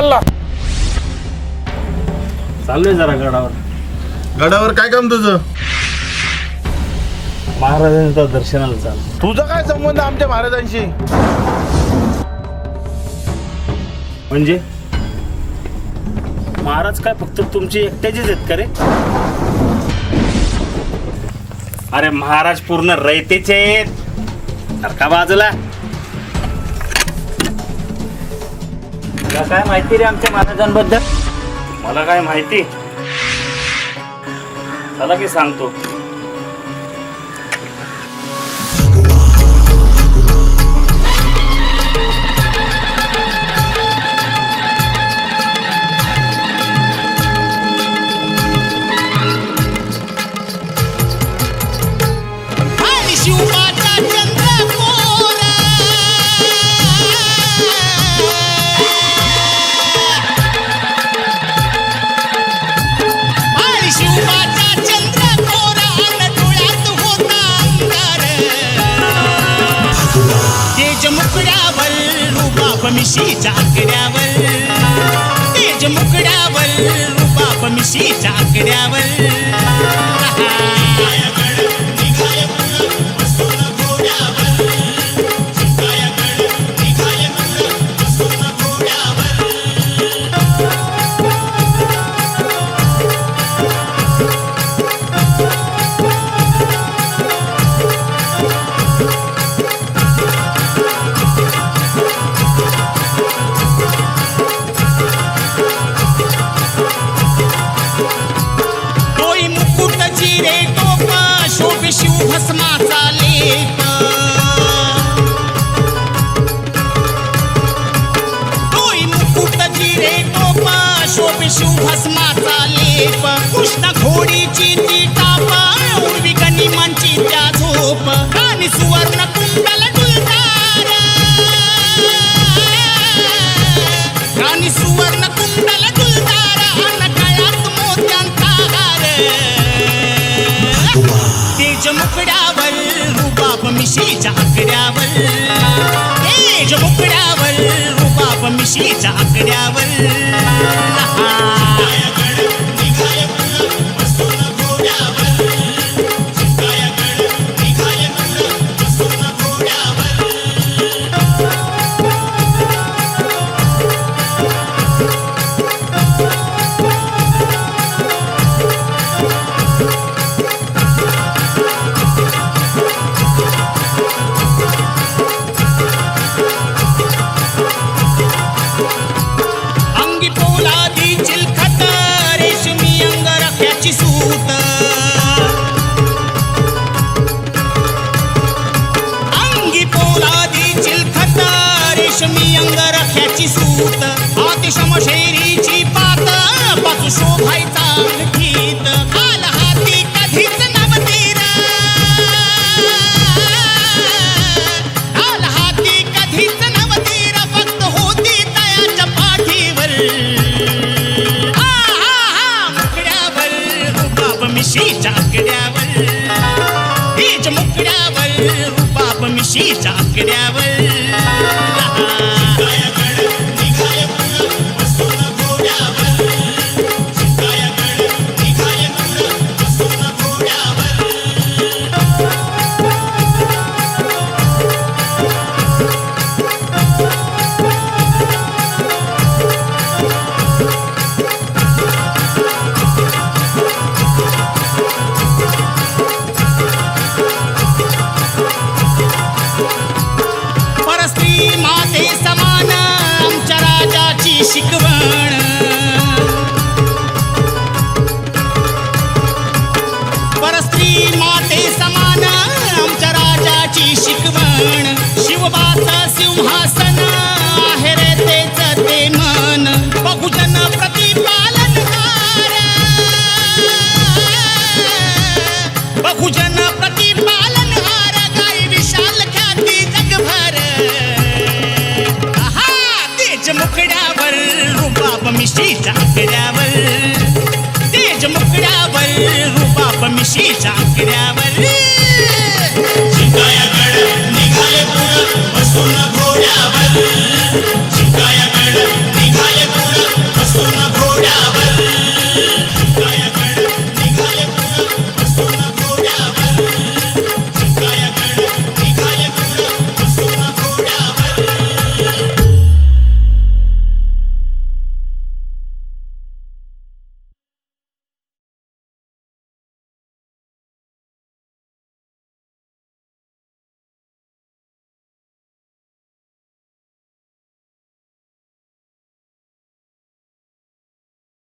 चालला? चाललोय जरा गडावर. गडावर काय काम तुझं? महाराजांच्या दर्शनाला चाललो. तुझा काय संबंध आमच्या महाराजांशी? म्हणजे महाराज काय फक्त तुमचे एकट्याचेच आहेत का रे? अरे महाराज पूर्ण रयतेचे आहेत. सारखा बाजूला. तुला काय माहिती रे आमच्या महाराजांबद्दल? मला काय माहिती, चला की सांगतो. मिशीच्या आकड्यावर तेज मुकड्यावर रुबाब मिशीच्या आकड्यावर भस्माचा लेप तोय मुकुट जिरे टोपा शोभे शिव भस्माचा लेप कृष्ण घोडीची ती टापा उर्वी गनिमांची त्या झोप आणि सुवर्ण कुंडल डुलदार आणि सुवर्ण कुंडल डुलदार अन गळ्यात मोत्यांचा हार तेज मुकड्यावर रुबाब मिशीच्या आकड्यावर तेज मुकड्यावर रुबाब मिशीच्या आकड्यावर शमशेरीची पात बाजू शोभायचा गीत काल हाती कधीच नवतीर काल हाती कधीच नवतीर फक्त होती तयाच्या पाठीवर मुकड्यावर रुबाब मिशीच्या आकड्यावर तेज मुकड्यावर रुबाब मिशीच्या आकड्यावर शिकवण परस्त्री माते समान आमच्या राजाची शिकवण शिवबाचं सिंहासन आहे रे तेच ते मन बहुजन प्रतिपालनकार बहुजन प्रतिपालनहार गाय विशाल ख्याती जगभर तेज मुकड्यावर रुबाब मिशीच्या आकड्यावर तेज मुकड्यावर रुबाब मिशीच्या आकड्यावर निघाले पुढं बसून घोड्यावर